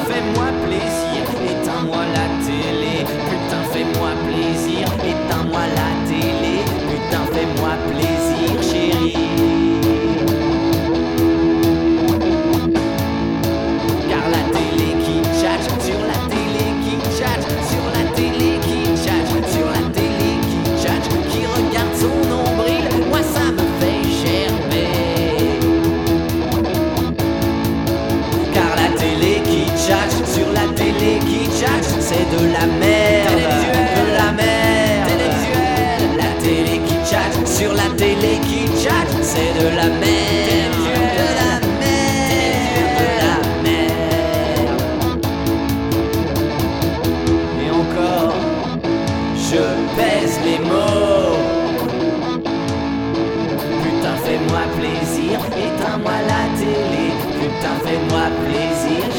fais-moi plaisir, éteins-moi la télé. Putain, fais-moi plaisir, éteins-moi la télé. Putain, fais-moi plaisir, chérie. Car la télé qui tchatche, sur la télé qui tchatche, sur la télé qui tchatche, sur la télé qui tchatche, qui regarde son nombril, moi ça me fait gerber. Car la télé qui tchatche, sur la télé qui tchatche, c'est de la merde, de la merde. La télé qui tchatche, sur la télé qui tchatche, c'est de la merde, de la merde, de la merde. Et encore, je pèse les mots. Putain, fais-moi plaisir, éteins-moi la télé. Putain, fais-moi plaisir,